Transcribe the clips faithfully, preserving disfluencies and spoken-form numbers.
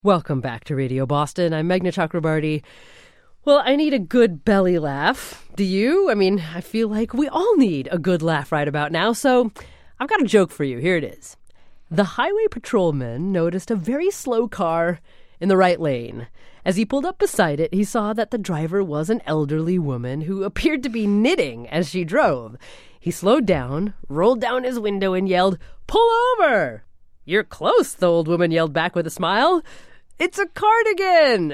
Welcome back to Radio Boston. I'm Meghna Chakrabarty. Well, I need a good belly laugh. Do you? I mean, I feel like we all need a good laugh right about now, so I've got a joke for you. Here it is. The highway patrolman noticed a very slow car in the right lane. As he pulled up beside it, he saw that the driver was an elderly woman who appeared to be knitting as she drove. He slowed down, rolled down his window, and yelled, "Pull over!" "You're close," the old woman yelled back with a smile. "It's a cardigan."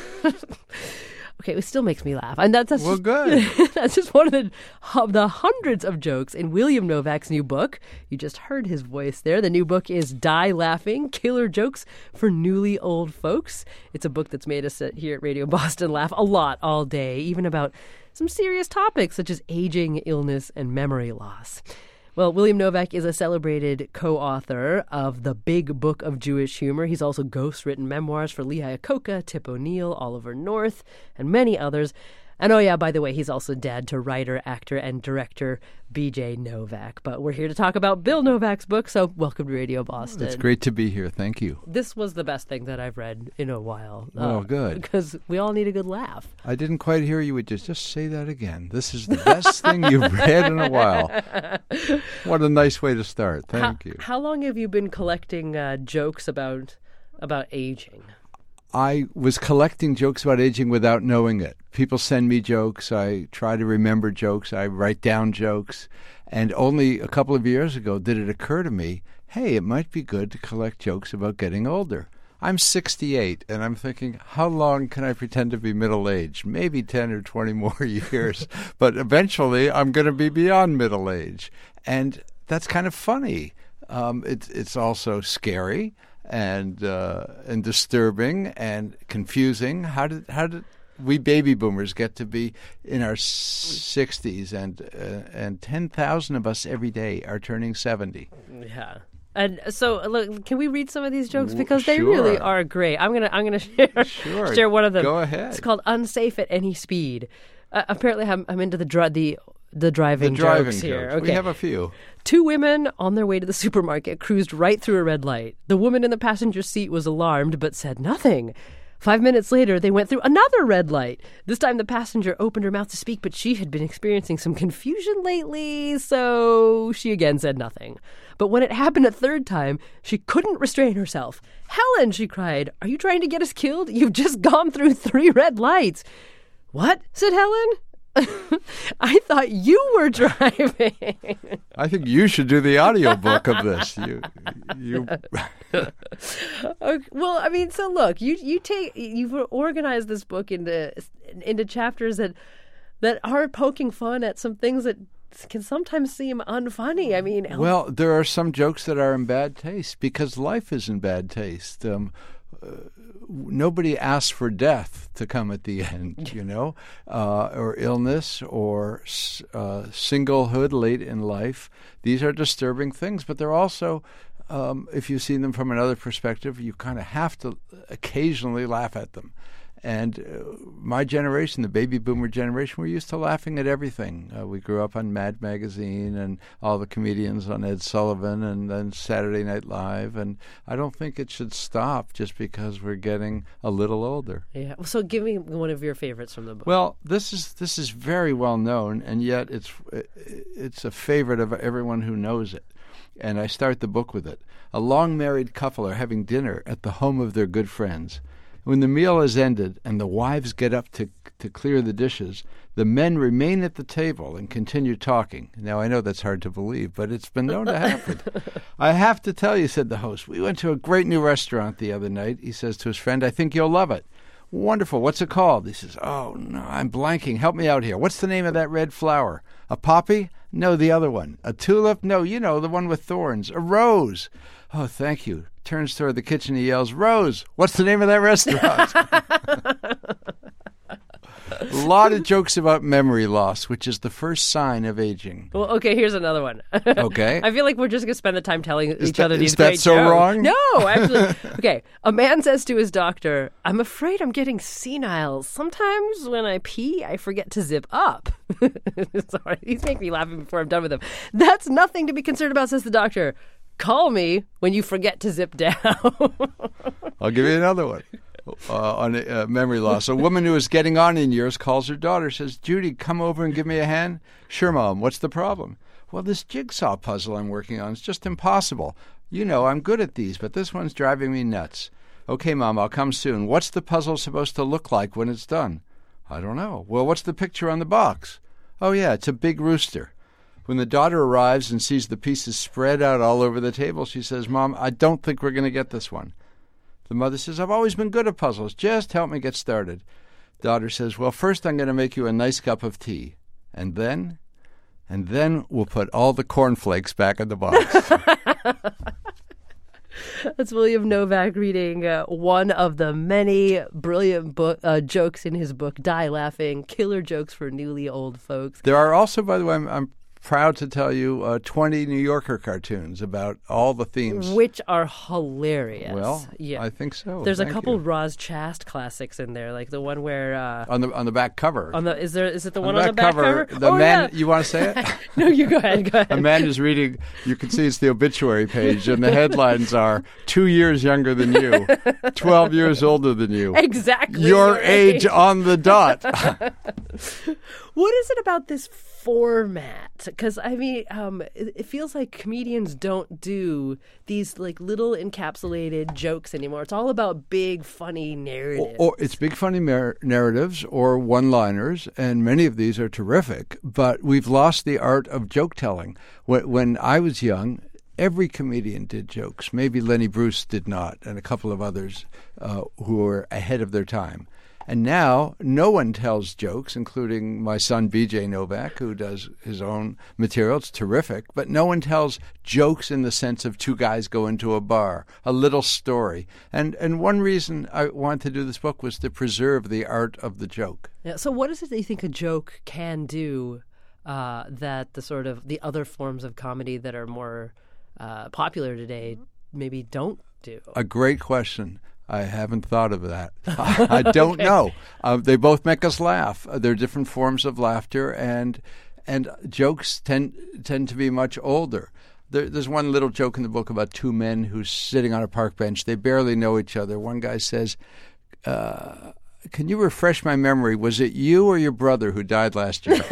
Okay, it still makes me laugh. And that's, that's well, just, good. That's just one of the, of the hundreds of jokes in William Novak's new book. You just heard his voice there. The new book is Die Laughing, Killer Jokes for Newly Old Folks. It's a book that's made us sit here at Radio Boston laugh a lot all day, even about some serious topics such as aging, illness, and memory loss. Well, William Novak is a celebrated co-author of The Big Book of Jewish Humor. He's also ghostwritten memoirs for Lee Iacocca, Tip O'Neill, Oliver North, and many others. And oh yeah, by the way, he's also dad to writer, actor, and director B J Novak. But we're here to talk about Bill Novak's book, so welcome to Radio Boston. It's great to be here. Thank you. This was the best thing that I've read in a while. Oh, uh, good. Because we all need a good laugh. I didn't quite hear you. Would just just say that again. This is the best thing you've read in a while. What a nice way to start. Thank how, you. How long have you been collecting uh, jokes about about aging? I was collecting jokes about aging without knowing it. People send me jokes. I try to remember jokes. I write down jokes. And only a couple of years ago did it occur to me, hey, it might be good to collect jokes about getting older. I'm sixty-eight, and I'm thinking, how long can I pretend to be middle-aged? Maybe ten or twenty more years. But eventually, I'm going to be beyond middle age. And that's kind of funny. Um, it, it's also scary and uh, and disturbing and confusing. How did how did we baby boomers get to be in our sixties, and uh, and ten thousand of us every day are turning seventy? Yeah. And so, look, can we read some of these jokes because they Sure. really are great? I'm gonna I'm gonna share Sure. share one of them. Go ahead. It's called "Unsafe at Any Speed." Uh, apparently, I'm, I'm into the dri- the the driving, The driving jokes here. jokes. Okay. We have a few. Two women on their way to the supermarket cruised right through a red light. The woman in the passenger seat was alarmed but said nothing. Five minutes later, they went through another red light. This time, the passenger opened her mouth to speak, but she had been experiencing some confusion lately, so she again said nothing. But when it happened a third time, she couldn't restrain herself. "Helen," she cried, "are you trying to get us killed? You've just gone through three red lights." "What?" said Helen. "I thought you were driving." I think you should do the audiobook of this. You, you. Okay, well, I mean, so look, you you take you've organized this book into into chapters that that are poking fun at some things that can sometimes seem unfunny. I mean, Well, there are some jokes that are in bad taste because life is in bad taste. Um, uh, nobody asks for death to come at the end, you know, uh, or illness or uh, singlehood late in life. These are disturbing things, but they're also, um, if you see them from another perspective, you kind of have to occasionally laugh at them. And uh, my generation, the baby boomer generation, we're used to laughing at everything. Uh, we grew up on Mad Magazine and all the comedians on Ed Sullivan and then Saturday Night Live. And I don't think it should stop just because we're getting a little older. Yeah. So give me one of your favorites from the book. Well, this is this is very well known, and yet it's it's a favorite of everyone who knows it. And I start the book with it. A long-married couple are having dinner at the home of their good friends. When the meal is ended and the wives get up to to clear the dishes, the men remain at the table and continue talking. Now, I know that's hard to believe, but it's been known to happen. "I have to tell you," said the host, "we went to a great new restaurant the other night." He says to his friend, "I think you'll love it." "Wonderful. What's it called?" He says, "Oh, no, I'm blanking. Help me out here. What's the name of that red flower? A poppy? No, the other one. A tulip? No, you know, the one with thorns. A rose. Oh, thank you." Turns toward the kitchen, he yells, "Rose, what's the name of that restaurant?" A lot of jokes about memory loss, which is the first sign of aging. Well, okay, here's another one. Okay. I feel like we're just going to spend the time telling Is each that- other these is that great so jokes. wrong? No, actually. Okay. A man says to his doctor, "I'm afraid I'm getting senile. Sometimes when I pee, I forget to zip up." Sorry, he's making me laugh before I'm done with him. "That's nothing to be concerned about," says the doctor. Call me when you forget to zip down. I'll give you another one. Uh, on uh, memory loss. A woman who is getting on in years calls her daughter, says, Judy, come over and give me a hand. Sure, Mom. What's the problem? Well, this jigsaw puzzle I'm working on is just impossible. You know, I'm good at these, but this one's driving me nuts. Okay, Mom, I'll come soon. What's the puzzle supposed to look like when it's done? I don't know. Well, what's the picture on the box? Oh, yeah, it's a big rooster. When the daughter arrives and sees the pieces spread out all over the table, she says, Mom, I don't think we're going to get this one. The mother says, I've always been good at puzzles. Just help me get started. Daughter says, well, first I'm going to make you a nice cup of tea. And then, and then we'll put all the cornflakes back in the box. That's William Novak reading uh, one of the many brilliant book, uh, jokes in his book, Die Laughing, Killer Jokes for Newly Old Folks. There are also, by the way, I'm, I'm proud to tell you, uh, twenty New Yorker cartoons about all the themes. Which are hilarious. Well, yeah. I think so. There's Thank a couple you. Roz Chast classics in there, like the one where... Uh, On the on the back cover. on the Is there is it the on one the on the back cover? The oh, man, yeah. you want to say it? No, you go ahead, go ahead. A man is reading, you can see it's the obituary page, and the headlines are, two years younger than you, twelve years older than you. Exactly. Your age on the dot. What is it about this format? Because, I mean, um, it, it feels like comedians don't do these, like, little encapsulated jokes anymore. It's all about big, funny narratives. Or, or it's big, funny mer- narratives or one-liners, and many of these are terrific, but we've lost the art of joke-telling. When, when I was young, every comedian did jokes. Maybe Lenny Bruce did not, and a couple of others uh, who were ahead of their time. And now no one tells jokes, including my son B J Novak, who does his own material. It's terrific. But no one tells jokes in the sense of two guys go into a bar, a little story. And and one reason I wanted to do this book was to preserve the art of the joke. Yeah, so what is it that you think a joke can do uh, that the sort of the other forms of comedy that are more uh, popular today maybe don't do? A great question. I haven't thought of that. I don't okay. know. Uh, they both make us laugh. Uh, they're different forms of laughter, and and jokes tend tend to be much older. There, there's one little joke in the book about two men who's sitting on a park bench. They barely know each other. One guy says, uh, can you refresh my memory? Was it you or your brother who died last year?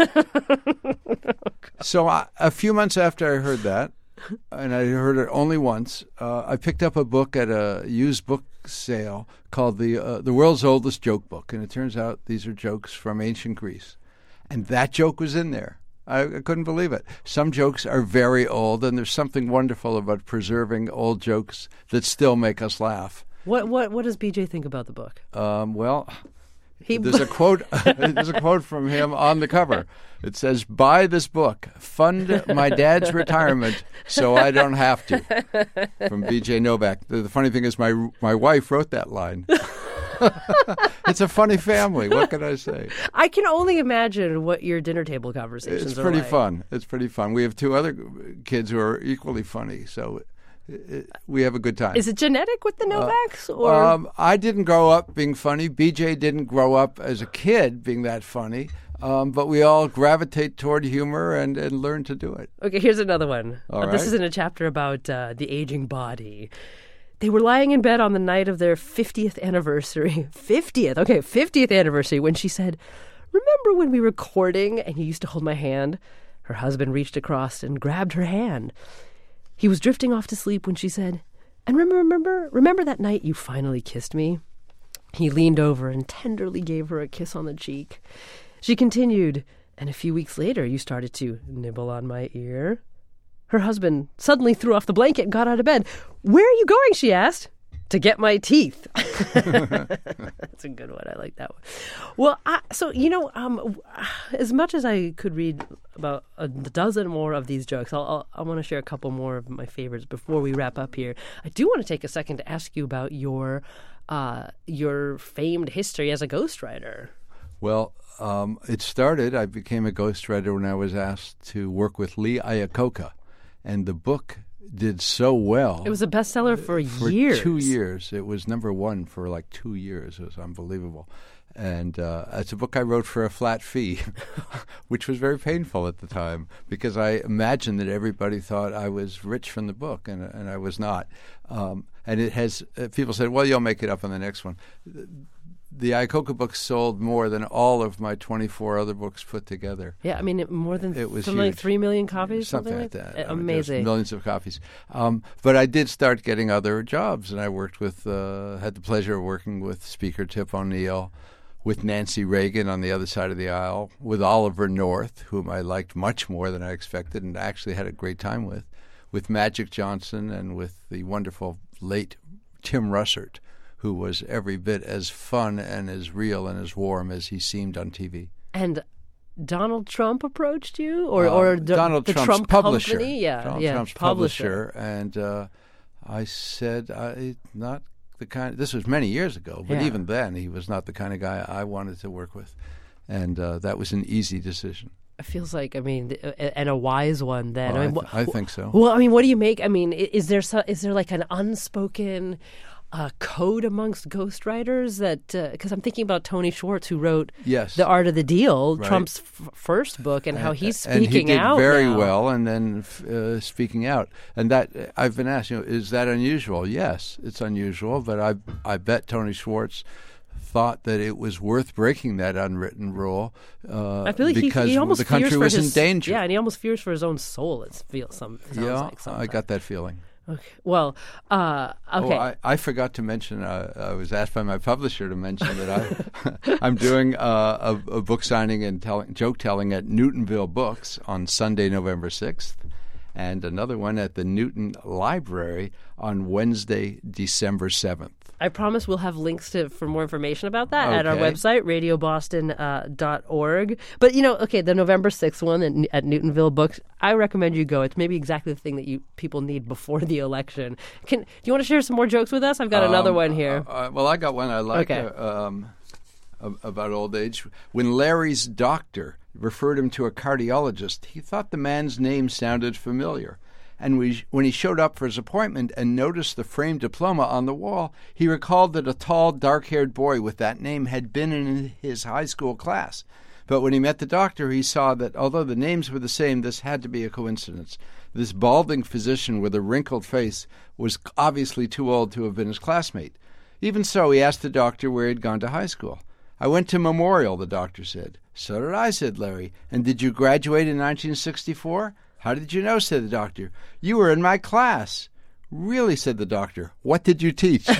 So I, a few months after I heard that, and I heard it only once, uh, I picked up a book at a used book sale called the uh, the World's Oldest Joke Book, and it turns out these are jokes from ancient Greece, and that joke was in there. I, I couldn't believe it. Some jokes are very old, and there's something wonderful about preserving old jokes that still make us laugh. What what what does B J think about the book? Um, well, he... there's a quote. There's a quote from him on the cover. It says, "Buy this book, fund my dad's retirement, so I don't have to." From B J Novak. The, the funny thing is, my my wife wrote that line. It's a funny family. What can I say? I can only imagine what your dinner table conversations it's are pretty like. fun. It's pretty fun. We have two other kids who are equally funny, so it, it, we have a good time. Is it genetic with the Novaks? Uh, or um, I didn't grow up being funny. B J didn't grow up as a kid being that funny. Um, but we all gravitate toward humor and, and learn to do it. Okay, here's another one. All uh, right. This is in a chapter about uh, the aging body. They were lying in bed on the night of their fiftieth anniversary. fiftieth, okay, fiftieth anniversary, when she said, "Remember when we were courting and you used to hold my hand?" Her husband reached across and grabbed her hand. He was drifting off to sleep when she said, "And remember, remember, remember that night you finally kissed me?" He leaned over and tenderly gave her a kiss on the cheek. She continued, "And a few weeks later, you started to nibble on my ear." Her husband suddenly threw off the blanket and got out of bed. "Where are you going?" she asked. "To get my teeth." That's a good one. I like that one. Well, I, so, you know, um, as much as I could read about a dozen more of these jokes, I'll, I'll, I want to share a couple more of my favorites before we wrap up here. I do want to take a second to ask you about your uh, your famed history as a ghostwriter. Well, um, it started, I became a ghostwriter when I was asked to work with Lee Iacocca. And the book did so well. It was a bestseller for, for years. two years. It was number one for like two years. It was unbelievable. And uh, it's a book I wrote for a flat fee, which was very painful at the time because I imagined that everybody thought I was rich from the book, and and I was not. Um, and it has uh, people said, "Well, you'll make it up on the next one." The, the Iacocca book sold more than all of my twenty-four other books put together. Yeah, I mean, it, more than it was something like huge. three million copies, something, something like like that. Uh, I mean, amazing, millions of copies. Um, but I did start getting other jobs, and I worked with, uh, had the pleasure of working with Speaker Tip O'Neill, with Nancy Reagan on the other side of the aisle, with Oliver North, whom I liked much more than I expected and actually had a great time with, with Magic Johnson, and with the wonderful late Tim Russert, who was every bit as fun and as real and as warm as he seemed on T V. And Donald Trump approached you, or Uh, or d- Donald the Trump's Trump publisher. company? Yeah, Donald yeah, Trump's publisher, and uh, I said, I not. The kind. This was many years ago, but Yeah. even then, he was not the kind of guy I wanted to work with, and uh, that was an easy decision. It feels like, I mean, a- and a wise one. Then Well, I I, mean, th- wh- I think so. Well, I mean, what do you make? I mean, i- is there so, is there like an unspoken uh, code amongst ghostwriters that? Because I'm thinking about Tony Schwartz, who wrote Yes. The Art of the Deal, Right. Trump's f- first book, and how he's and speaking he did out very now. well, and then uh, speaking out, and that I've been asked, you know, is that unusual? Yes, it's unusual, but I I bet Tony Schwartz thought that it was worth breaking that unwritten rule uh, I feel like because he, he almost the fears country for was his, in danger. Yeah, and he almost fears for his own soul. It feels some. Sounds yeah, like I sometimes. got that feeling. Okay. Well, uh, okay. Oh, I, I forgot to mention. Uh, I was asked by my publisher to mention that I, I'm doing uh, a, a book signing and telling, joke telling at Newtonville Books on Sunday, November sixth, and another one at the Newton Library on Wednesday, December seventh. I promise we'll have links to for more information about that at our Okay. website, radio boston dot org. But, you know, okay, the November sixth one at, at Newtonville Books, I recommend you go. It's maybe exactly the thing that you people need before the election. Can Do you want to share some more jokes with us? I've got another Um, one here. Uh, uh, well, I got one I like Okay. uh, um, ab- about old age. When Larry's doctor referred him to a cardiologist, he thought the man's name sounded familiar. And we, when he showed up for his appointment and noticed the framed diploma on the wall, he recalled that a tall, dark-haired boy with that name had been in his high school class. But when he met the doctor, he saw that although the names were the same, this had to be a coincidence. This balding physician with a wrinkled face was obviously too old to have been his classmate. Even so, he asked the doctor where he'd gone to high school. I went to Memorial, the doctor said. So did I, said Larry. And did you graduate in nineteen sixty-four? How did you know, said the doctor. You were in my class. Really, said the doctor. What did you teach?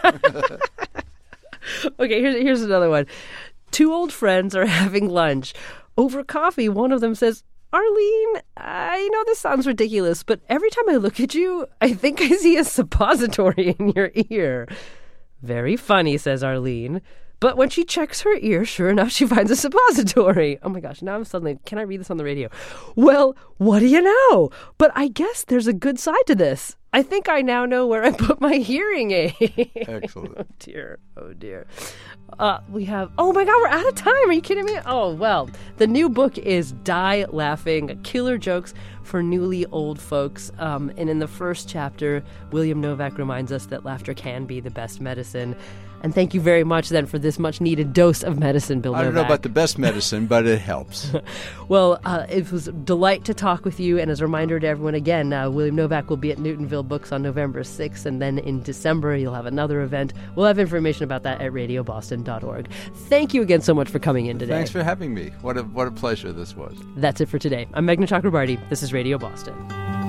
Okay, here's, here's another one. Two old friends are having lunch. Over coffee, one of them says, Arlene, I know this sounds ridiculous, but every time I look at you, I think I see a suppository in your ear. Very funny, says Arlene. But when she checks her ear, sure enough, she finds a suppository. Oh my gosh, now I'm suddenly, can I read this on the radio? Well, what do you know? But I guess there's a good side to this. I think I now know where I put my hearing aid. Excellent. Oh dear, oh dear. Uh, we have, oh my God, we're out of time. Are you kidding me? Oh, well, the new book is Die Laughing, Killer Jokes for Newly Old Folks. Um, and in the first chapter, William Novak reminds us that laughter can be the best medicine. And thank you very much, then, for this much-needed dose of medicine, Bill Novak. I don't know about the best medicine, but it helps. Well, uh, it was a delight to talk with you. And as a reminder to everyone, again, uh, William Novak will be at Newtonville Books on November sixth. And then in December, you'll have another event. We'll have information about that at radio boston dot org. Thank you again so much for coming in today. Thanks for having me. What a, what a pleasure this was. That's it for today. I'm Meghna Chakrabarty. This is Radio Boston.